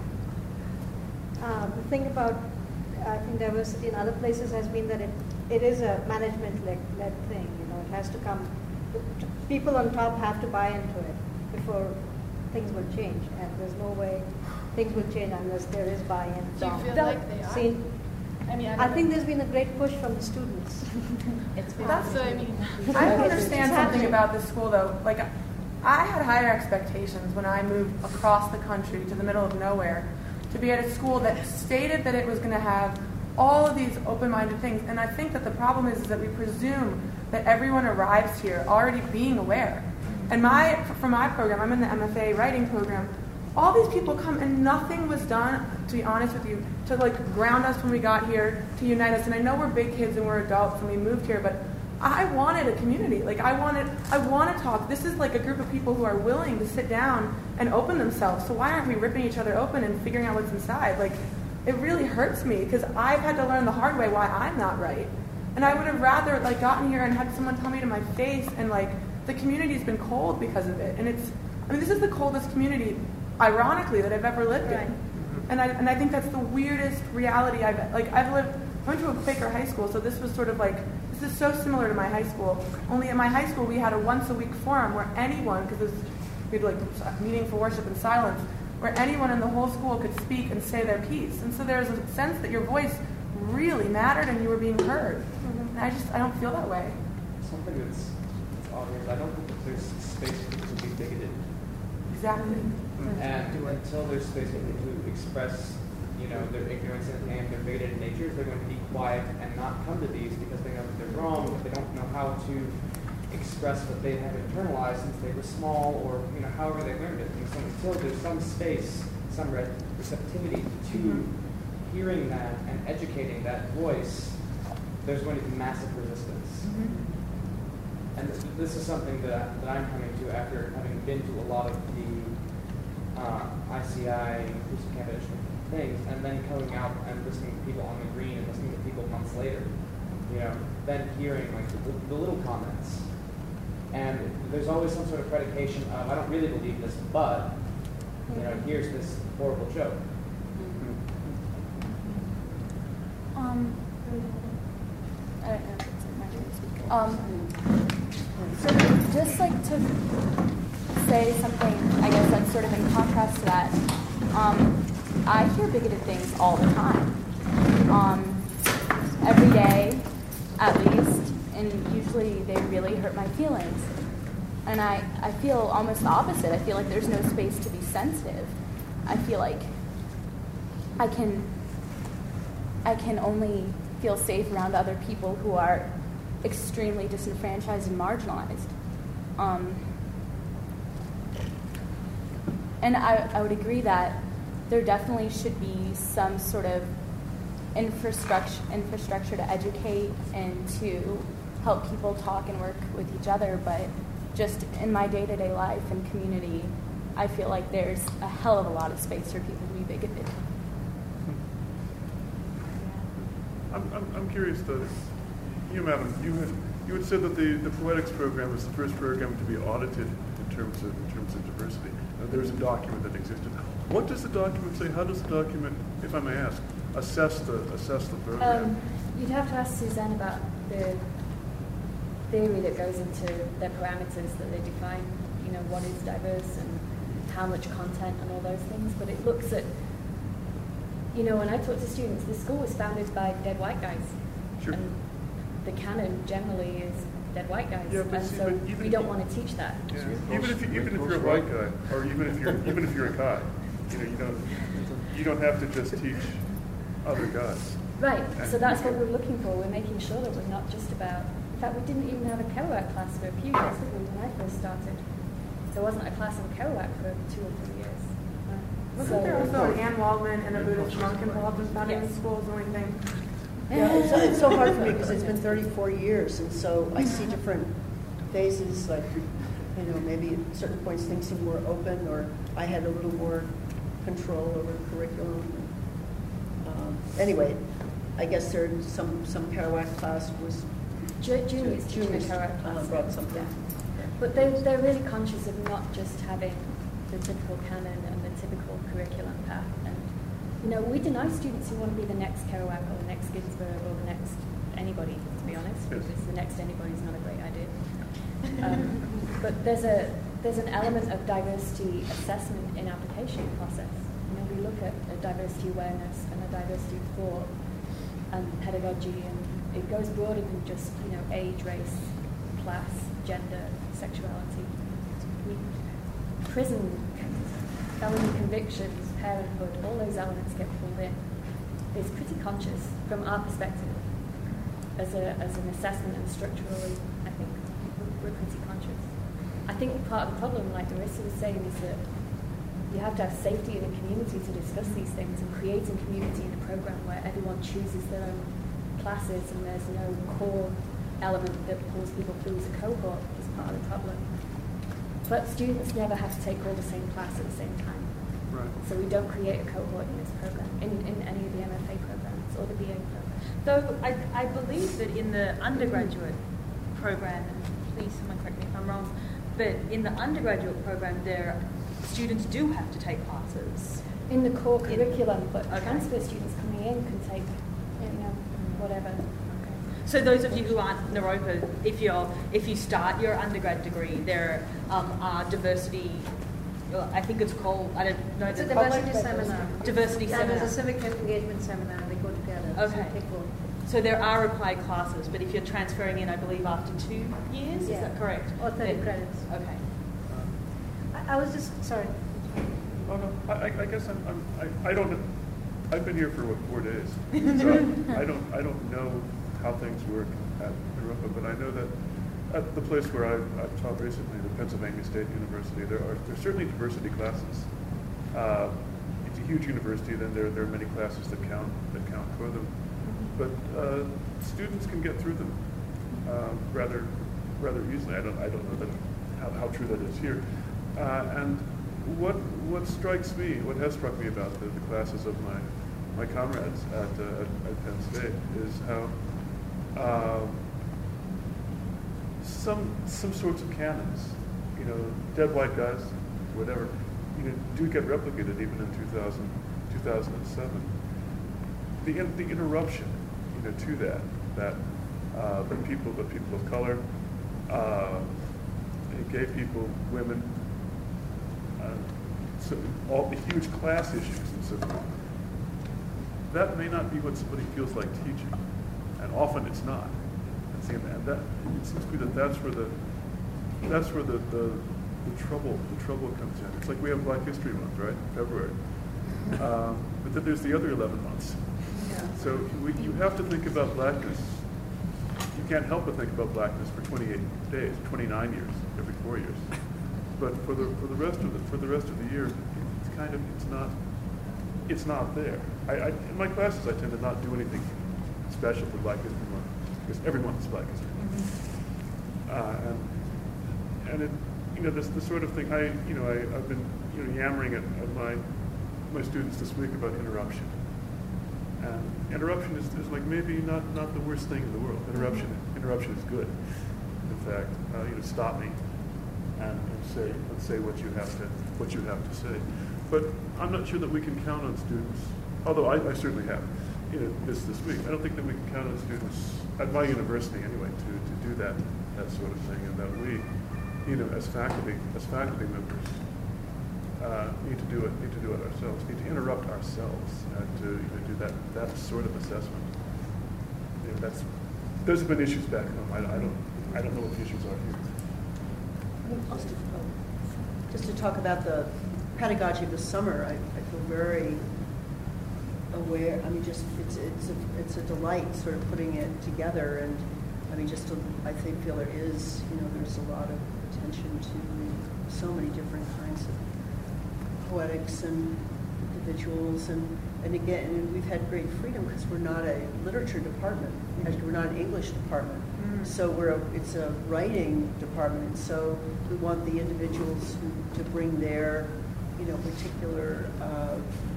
C: uh, the thing about I think diversity in other places has been that it, it is a management-led led thing. You know, it has to come. People on top have to buy into it before things will change, and there's no way things will change unless there is buy-in
P: Do you
C: from.
P: feel like they are?
C: See,
P: I mean, I,
C: I
P: don't
C: think
P: know.
C: there's been a great push from the students.
P: It's that's what I mean.
R: I understand something about this school, though. Like, I had higher expectations when I moved across the country to the middle of nowhere to be at a school that stated that it was going to have all of these open-minded things. And I think that the problem is, is that we presume that everyone arrives here already being aware. And my, for my program, I'm in the M F A writing program, all these people come and nothing was done, to be honest with you, to like ground us when we got here, to unite us. And I know we're big kids and we're adults and we moved here, but I wanted a community. Like I wanted, I want to talk. This is like a group of people who are willing to sit down and open themselves. So why aren't we ripping each other open and figuring out what's inside? Like, it really hurts me because I've had to learn the hard way why I'm not right. And I would have rather like gotten here and had someone tell me to my face, and like the community's been cold because of it. And it's, I mean, this is the coldest community, ironically, that I've ever lived in. And I and I think that's the weirdest reality I've like I've lived. I went to a Quaker high school, so this was sort of like this is so similar to my high school. Only at my high school we had a once a week forum where anyone, because we had like meeting for worship in silence, where anyone in the whole school could speak and say their piece. And so there's a sense that your voice really mattered and you were being heard. Mm-hmm. And I just I don't feel that way.
U: Something that's, that's obvious. I don't think that there's space for people to be bigoted.
R: Exactly.
U: Mm-hmm. And until there's space for people to express, you know, their ignorance and, and their bigoted natures, they're going to be quiet and not come to these because they know that they're wrong, but they don't know how to express what they have internalized since they were small, or you know, however they learned it. And so until there's some space, some re- receptivity to mm-hmm. hearing that and educating that voice, there's going to be massive resistance. Mm-hmm. And this, this is something that, that I'm coming to after having been to a lot of the uh, I C I, inclusive campus things, and then coming out and listening to people on the green and listening to people months later, you know, then hearing like the, the little comments. And there's always some sort of predication of, I don't really believe this, but, you know, here's this horrible joke.
J: Um, I don't know if it's in my turn. Um, so just like to say something, I guess that's sort of in contrast to that, um, I hear bigoted things all the time. Um, every day, at least. And usually they really hurt my feelings. And I, I feel almost the opposite. I feel like there's no space to be sensitive. I feel like I can I can only feel safe around other people who are extremely disenfranchised and marginalized. Um, and I, I would agree that there definitely should be some sort of infrastructure infrastructure to educate and to help people talk and work with each other, but just in my day-to-day life and community, I feel like there's a hell of a lot of space for people to be bigoted.
V: I'm, I'm, I'm curious though, you madam, you had you had said that the, the Poetics program was the first program to be audited in terms of in terms of diversity. Now, there's a document that existed. What does the document say? How does the document, if I may ask, assess the assess the program?
L: Um, you'd have to ask Suzanne about the theory that goes into their parameters that they define, you know, what is diverse and how much content and all those things. But it looks at, you know, when I talk to students, the school was founded by dead white guys.
V: Sure.
L: And the canon generally is dead white guys.
V: Yeah, but
L: and
V: see,
L: so
V: but even
L: we don't want to teach that.
V: Yeah. Even if you, even if you're a white guy, or even if you're even if you're a guy, you know, you don't you don't have to just teach other guys.
L: Right. So that's what we're looking for. We're making sure that we're not just about. In fact, we didn't even have a Kerouac class for a few years, did we, when I first started? There wasn't a class on Kerouac for two or three years.
R: Wasn't
L: So-
R: there also an Anne Waldman and a Buddhist monk involved in founding the school? Is the only thing.
H: Yeah, it's, it's so hard for me because it's been thirty-four years, and so I see different phases, like, you know, maybe at certain points things seem more open, or I had a little more control over the curriculum. Um, anyway, I guess there's some, some Kerouac class was...
L: Ju- juniors teaching a
H: juniors,
L: Kerouac class.
H: uh, brought something.
L: Yeah. But they, they're really conscious of not just having the typical canon and the typical curriculum path. And, you know, we deny students who want to be the next Kerouac or the next Ginsberg or the next anybody, to be honest, because the next anybody is not a great idea. Um, but there's a there's an element of diversity assessment in application process. You know, we look at a diversity awareness and a diversity of thought and pedagogy, and it goes broader than just, you know, age, race, class, gender, sexuality. We, prison, felony convictions, parenthood, all those elements get pulled in. It's pretty conscious from our perspective. As, a, as an assessment and structurally, I think we're, we're pretty conscious. I think part of the problem, like Marissa was saying, is that you have to have safety in a community to discuss these things, and creating community in a program where everyone chooses their own classes and there's no core element that pulls people through as a cohort is part of the problem. But students never have to take all the same class at the same time.
V: Right.
L: So we don't create a cohort in this program, in, in any of the M F A programs or the B A programs.
A: Though I, I believe that in the undergraduate program, and please someone correct me if I'm wrong, but in the undergraduate program, there students do have to take classes.
L: In the core curriculum, but
A: okay.
L: transfer students coming in can take, you know, whatever.
A: Okay. So those of you who aren't Naropa, if you're if you start your undergrad degree, there um, are diversity. Well, I think it's called. I don't know.
C: It's a
A: the
C: diversity
A: public-
C: seminar.
A: Diversity
C: yeah,
A: seminar.
C: There's a civic engagement seminar. They go together.
A: Okay.
C: So people,
A: So there are required classes, but if you're transferring in, I believe after two years,
C: Yeah.
A: is that correct?
C: Or thirty
A: Then-
C: credits.
A: Okay.
C: I, I was just sorry.
V: Oh, no, I, I- I guess I'm, I'm, I, I don't, I've been here for, what, four days. So I, I don't, I don't know how things work at Naropa, but I know that at the place where I've, I've taught recently, the Pennsylvania State University, there are, there's certainly diversity classes. Uh, it's a huge university, then there, there are many classes that count, that count for them. But uh, students can get through them uh, rather, rather easily. I don't, I don't know that, how, how true that is here. Uh, and what, what strikes me, what has struck me about the, the classes of my, my comrades at, uh, at, at Penn State is how uh, some, some sorts of canons, you know, dead white guys, whatever, you know, do get replicated even in two thousand, two thousand seven. The, in, the interruption, you know, to that, that uh, the people, the people of color, uh, gay people, women, uh, so all the huge class issues and so forth. That may not be what somebody feels like teaching, and often it's not. And, see, and that it seems to me that that's where the that's where the, the the trouble the trouble comes in. It's like we have Black History Month, right? February, um, but then there's the other eleven months. So we, you have to think about blackness. You can't help but think about blackness for twenty-eight days, twenty-nine years, every four years. But for the for the rest of the for the rest of the year, it's kind of it's not it's not there. I, I in my classes I tend to not do anything special for Black History Month because every month is Black History Month. Mm-hmm. uh, and and it you know this the sort of thing I you know I, I've been you know yammering at, at my my students this week about interruption. And interruption is, is like maybe not, not the worst thing in the world. Interruption interruption is good. In fact, uh, you know, stop me and, and say let's say what you have to what you have to say. But I'm not sure that we can count on students. Although I, I certainly have, you know, this this week. I don't think that we can count on students at my university anyway to, to do that that sort of thing, and that we, you know, as faculty as faculty members. Uh, need to do it. Need to do it ourselves. Need to interrupt ourselves uh, to you know, do that that sort of assessment. You know, that's those have been issues back home. I, I don't I don't know what the issues are here.
H: Just to talk about the pedagogy of the summer, I, I feel very aware. I mean, just it's it's a, it's a delight sort of putting it together, and I mean, just to, I think feel there is you know there's a lot of attention to so many different kinds of poetics and individuals, and, and again, and we've had great freedom because we're not a literature department. Actually, we're not an English department. Mm. So we're a, it's a writing department. And so we want the individuals who, to bring their, you know, particular, uh,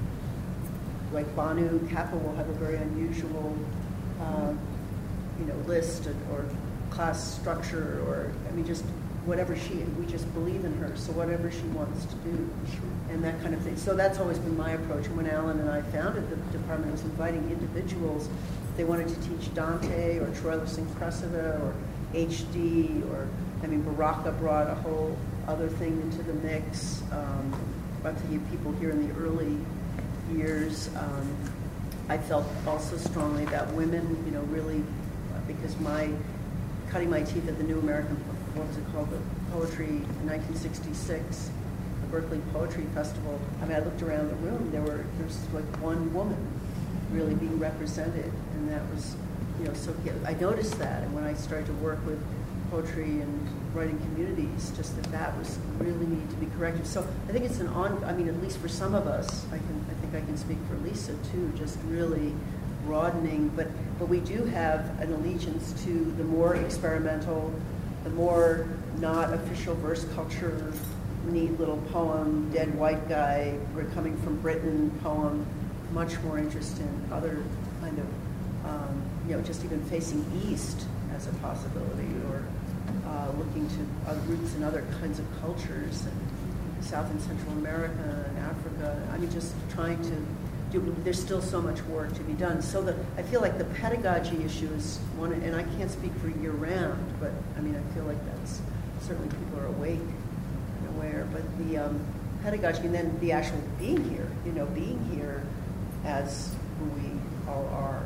H: like Banu Kappa will have a very unusual, uh, you know, list or, or class structure, or I mean, just whatever she, we just believe in her, so whatever she wants to do, and that kind of thing. So that's always been my approach. And when Alan and I founded the department, it was inviting individuals. They wanted to teach Dante or Troilus and Cressida or H D, or I mean, Baraka brought a whole other thing into the mix. Um, I'm thinking of people here in the early years. Um, I felt also strongly about women, you know, really, because my cutting my teeth at the New American, what was it called, the poetry in nineteen sixty-six, the Berkeley Poetry Festival. I mean, I looked around the room. There were there's like one woman really being represented, and that was, you know, so I noticed that, and when I started to work with poetry and writing communities, just that that was really needed to be corrected. So I think it's an on, I mean, at least for some of us, I can, I think I can speak for Lisa too, just really broadening, but, but we do have an allegiance to the more experimental, the more not official verse culture, neat little poem, dead white guy, we're coming from Britain poem, much more interest in other kind of, um, you know, just even facing east as a possibility, or uh, looking to other roots in other kinds of cultures, and South and Central America and Africa. I mean, just trying to do, there's still so much work to be done. So that I feel like the pedagogy issue is one, and I can't speak for year round, but I mean, I feel like that's, certainly people are awake and aware, but the um, pedagogy, and then the actual being here, you know, being here as who we all are,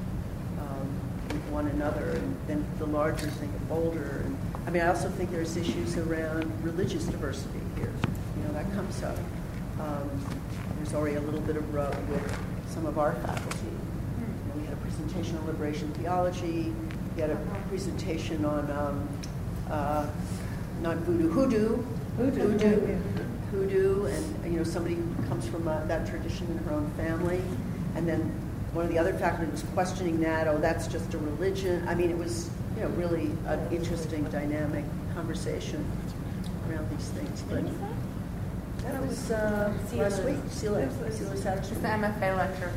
H: with one another, and then the larger thing of Boulder. And I mean, I also think there's issues around religious diversity here. You know, that comes up. Um, there's already a little bit of rub with some of our faculty. You know, we had a presentation on liberation theology. We had a presentation on um, uh, not voodoo, hoodoo, hoodoo, hoodoo, hoodoo, and you know, somebody who comes from uh, that tradition in her own family, and then one of the other faculty was questioning that, oh, that's just a religion. I mean, it was, you know, really an interesting, dynamic conversation around these things. But that was uh, last week, Celia, Celia Satterstrom.
D: It's the M F A lecture.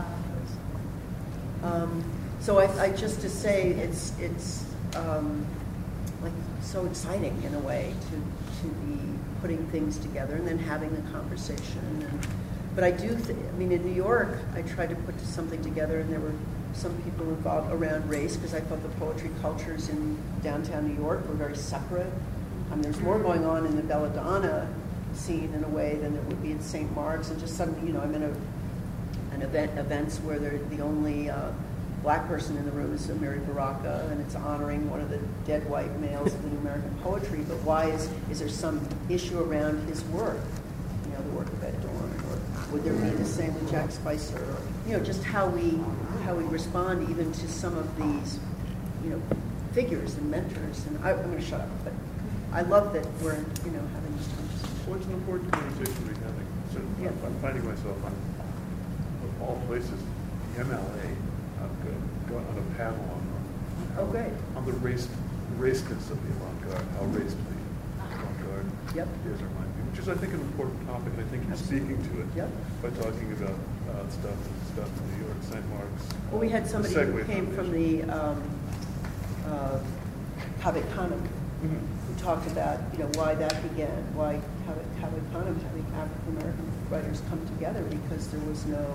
H: Um, so I, I just to say, it's it's um, like so exciting in a way to to be putting things together and then having the conversation. And, But I do, th- I mean, in New York, I tried to put something together, and there were some people involved around race, because I thought the poetry cultures in downtown New York were very separate. I mean, there's more going on in the Belladonna scene in a way than there would be in Saint Mark's, and just suddenly, you know, I'm in a, an event, events where they're the only uh, black person in the room is Mary Baraka, and it's honoring one of the dead white males of the New American Poetry, but why is, is there some issue around his work? You know, the work of Ed Dorn, or would there be the same with Jack Spicer? Or, you know, just how we how we respond even to some of these, you know, figures and mentors. And I, I'm going to shut up, but I love that we're, you know, having this conversation.
V: Well, it's an important conversation to be having. So
H: Yeah.
V: I'm, I'm finding myself on, of all places, the M L A. I've got, got on a panel on, on,
H: Oh, great.
V: on the race, raceness of the avant-garde, how raced the avant-garde
H: Yep.
V: is or might be, which is, I think, an important topic, and I think you're speaking to it
H: Yep.
V: by talking about uh, stuff stuff in New York, Saint Mark's.
H: Well, we had
V: the
H: somebody who
V: Segway
H: came from
V: Foundation.
H: the um, uh, Cave Canem,
V: Mhm.
H: who talked about, you know, why that began, why Cave Canem, having African-American writers come together, because there was no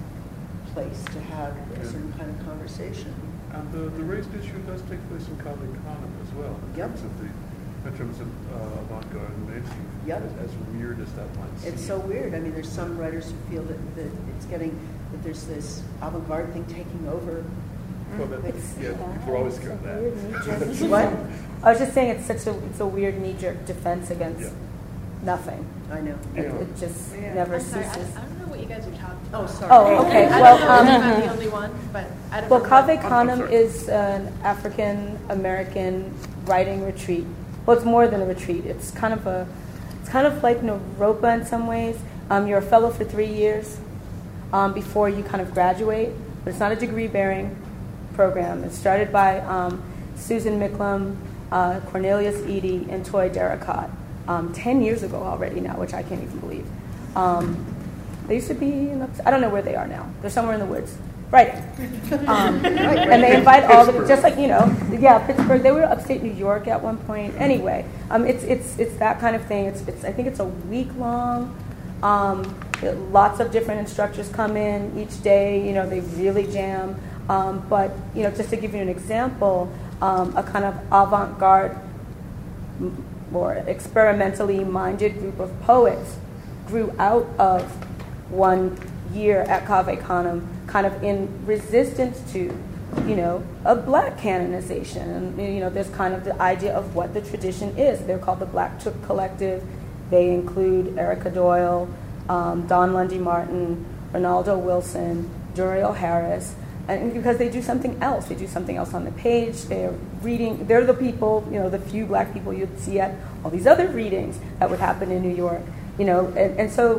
H: place to have a
V: Yeah.
H: certain kind of conversation.
V: And the, the race issue does take place in Cave Canem as well, in
H: Yep.
V: terms of the in terms of uh, avant-garde and mainstream.
H: Yep.
V: As, as weird as that might seem.
H: It's so weird. I mean, there's some writers who feel that, that it's getting, that there's this avant-garde thing taking over.
V: Well, that,
H: It's-
V: yeah, people are always scared of that.
H: What?
B: I was just saying it's such a it's a weird knee-jerk defense against
V: Yeah.
B: nothing.
H: I know.
B: It,
V: Yeah.
B: it just
P: Yeah.
B: never
P: I'm sorry, I,
B: ceases.
P: I don't know what you guys are talking
H: Oh,
P: about.
H: sorry.
B: Oh, okay.
P: I
B: Well,
P: don't know if
B: um,
P: I'm the only one, but I don't
B: Well,
P: know. what-
B: Cave
V: I'm
B: Canem
V: sorry.
B: is an African American writing retreat. Well, it's more than a retreat. It's kind of a, it's kind of like Naropa in some ways. Um, you're a fellow for three years um, before you kind of graduate, but it's not a degree-bearing program. It's started by um, Susan Micklem, uh, Cornelius Eady, and Toy Derricott um, ten years ago already now, which I can't even believe. Um, they used to be in the, I don't know where they are now. They're somewhere in the woods. Right. Um, and they invite all the, just like, you know, yeah, Pittsburgh. They were upstate New York at one point. Anyway, um, it's it's it's that kind of thing. It's it's I think it's a week long. Um, it- lots of different instructors come in each day. You know, they really jam. Um, but you know, just to give you an example, um, a kind of avant-garde m- more experimentally minded group of poets grew out of one year at Cave Canem, kind of in resistance to, you know, a black canonization. And, you know, there's kind of the idea of what the tradition is. They're called the Black Chook Collective. They include Erica Doyle, um, Don Lundy Martin, Ronaldo Wilson, Duriel Harris, and because they do something else. They do something else on the page. They're reading. They're the people, you know, the few black people you'd see at all these other readings that would happen in New York, you know. And, and so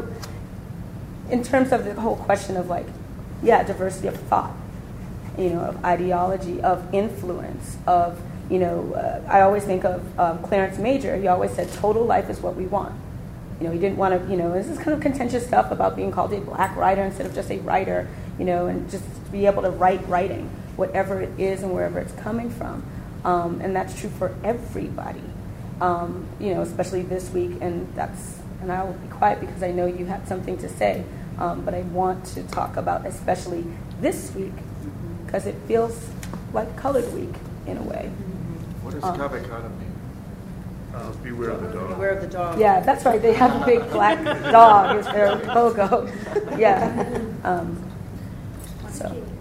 B: in terms of the whole question of, like, yeah, diversity of thought, you know, of ideology, of influence, of, you know, uh, I always think of um, Clarence Major. He always said, total life is what we want. You know, he didn't want to, you know, this is kind of contentious stuff about being called a black writer instead of just a writer, you know, and just be able to write writing, whatever it is and wherever it's coming from. Um, and that's true for everybody, um, you know, especially this week. And that's, and I will be quiet because I know you have something to say, um, but I want to talk about especially this week because it feels like Colored Week in a way.
O: What does
B: Um,
O: Cave Canem mean?
V: Uh, beware of the dog.
H: Beware of the dog.
B: Yeah, that's right. They have a big black dog as their logo. Yeah. Um, so.
N: Okay, um,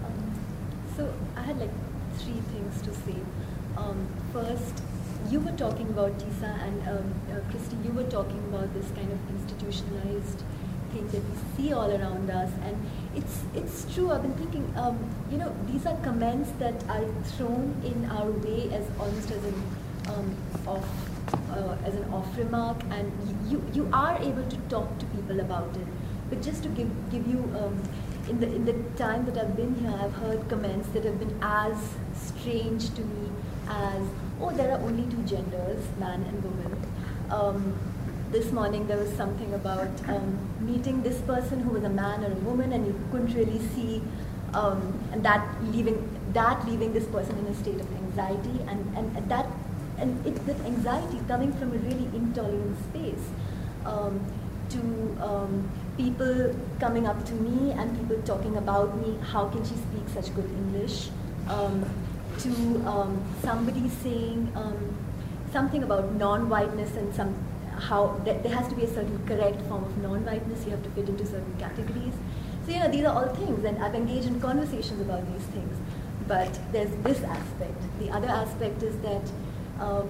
N: so I had like three things to say. Um, first, you were talking about Tisa and um, uh, Christy, you were talking about this kind of institutionalized thing that we see all around us, and it's it's true. I've been thinking, um, you know, these are comments that are thrown in our way as almost as an um, off uh, as an off remark, and you you are able to talk to people about it. But just to give give you. Um, In the in the time that I've been here, I've heard comments that have been as strange to me as, oh, there are only two genders, man and woman. Um, this morning there was something about um, meeting this person who was a man or a woman, and you couldn't really see, um, and that leaving that leaving this person in a state of anxiety, and and, and that and it that anxiety coming from a really intolerant space. Um, to um, people coming up to me and people talking about me, how can she speak such good English? Um, to um, somebody saying um, something about non-whiteness and some how th- there has to be a certain correct form of non-whiteness. You have to fit into certain categories. So you know these are all things, and I've engaged in conversations about these things. But there's this aspect. The other aspect is that. Um,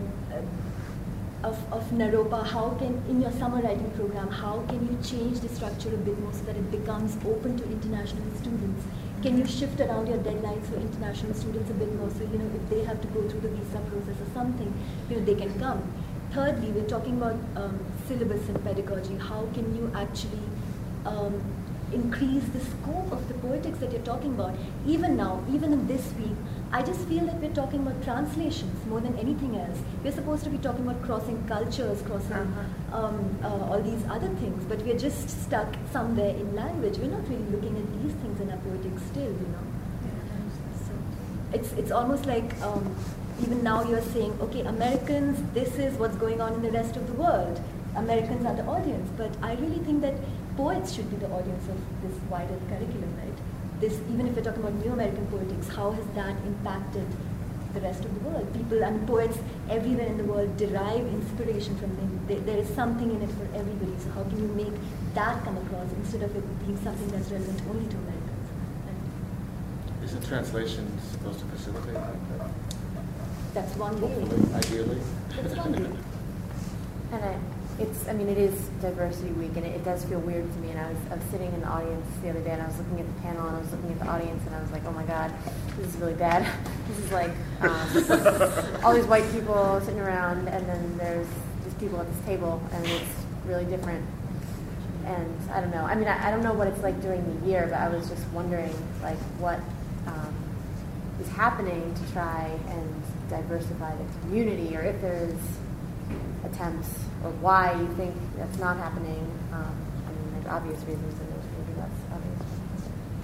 N: Of, of Naropa, how can, in your summer writing program, how can you change the structure a bit more so that it becomes open to international students? Can you shift around your deadlines for international students a bit more so, you know, if they have to go through the visa process or something, you know, they can come. Thirdly, we're talking about um, syllabus and pedagogy. How can you actually um, increase the scope of the poetics that you're talking about? Even now, even in this week, I just feel that we're talking about translations more than anything else. We're supposed to be talking about crossing cultures, crossing uh-huh. um, uh, all these other things, but we're just stuck somewhere in language. We're not really looking at these things in our poetics still, you know. So it's it's almost like um, even now you're saying, okay, Americans, this is what's going on in the rest of the world. Americans are the audience, but I really think that poets should be the audience of this wider curriculum, right? This, even if we're talking about New American poetics, how has that impacted the rest of the world? People and poets everywhere in the world derive inspiration from them. There, there is something in it for everybody. So how can you make that come across instead of it being something that's relevant only to Americans? And
O: isn't translation supposed to facilitate that?
N: That's one way.
O: Ideally.
N: That's one way.
J: And I, it's, I mean, it is Diversity Week, and it, it does feel weird to me. And I was, I was sitting in the audience the other day, and I was looking at the panel, and I was looking at the audience, and I was like, oh my God, this is really bad. This is like um, all these white people sitting around, and then there's just people at this table, and it's really different. And I don't know. I mean, I, I don't know what it's like during the year, but I was just wondering, like, what um, is happening to try and diversify the community, or if there's attempts, or why you think that's not happening. Um, I mean, there's obvious reasons, and there's maybe less obvious reasons.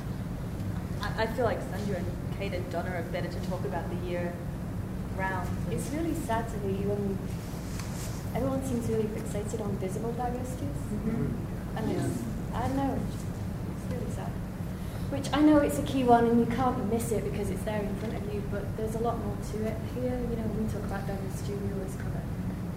K: I, I feel like Sandra and Kate and Donna are better to talk about the year round.
L: It's really sad to me when everyone seems really fixated on visible diversities. Mm-hmm. And it's, I don't know, it's, it's really sad. Which I know it's a key one and you can't miss it because it's there in front of you, but there's a lot more to it here. You know, when we talk about diversity, we always cover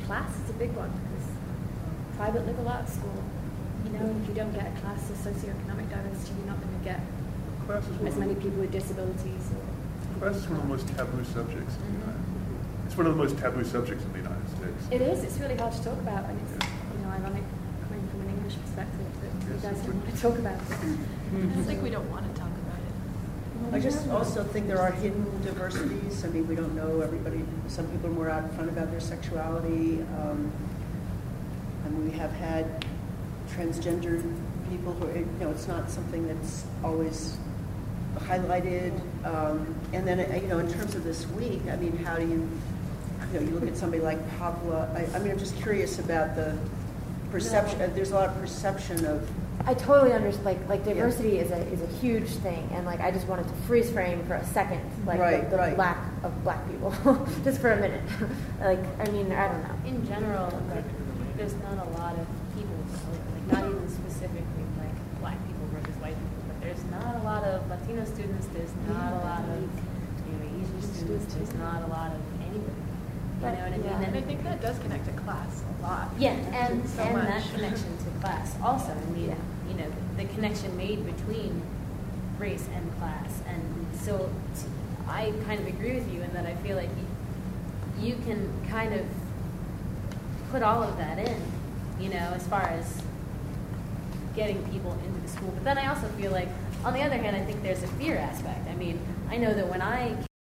L: class is a big one because private liberal arts school, you know, if you don't get a class of socioeconomic diversity, you're not going to get
V: Class is one
L: as
V: of
L: many
V: the-
L: people with disabilities. Or,
V: Class is one of the most taboo subjects in the United States. It's one of the most taboo subjects in the United States.
L: it is. It's really hard to talk about, and it's you know ironic coming from an English perspective that you guys don't want to talk about it.
K: It's like we don't want to talk about it.
H: I just also think there are hidden diversities. I mean, we don't know everybody. Some people are more out front about their sexuality. Um, I mean, we have had transgender people who, you know, it's not something that's always highlighted. Um, and then, uh, you know, in terms of this week, I mean, how do you, you know, you look at somebody like Pavla. I, I mean, I'm just curious about the perception.
J: No.
H: Uh, there's a lot of perception of.
J: I totally understand. Like, like diversity is a is a huge thing, and like I just wanted to freeze frame for a second, like
H: Right,
J: the, the
H: right.
J: lack of black people, just for a minute. Like, I mean, I don't know.
S: In general, like, there's not a lot of people of color, like not even specifically like black people versus white people, but there's not a lot of Latino students, there's not a lot of you know, Asian students, there's not a lot of anybody. You know what I mean?
K: Yeah. And I think that does connect to class a lot.
S: Yeah, and,
K: So
S: and
K: much.
S: that connection to class also. I mean, you know, the connection made between race and class. And so t- I kind of agree with you in that I feel like you, you can kind of put all of that in, you know, as far as getting people into the school. But then I also feel like, on the other hand, I think there's a fear aspect. I mean, I know that when I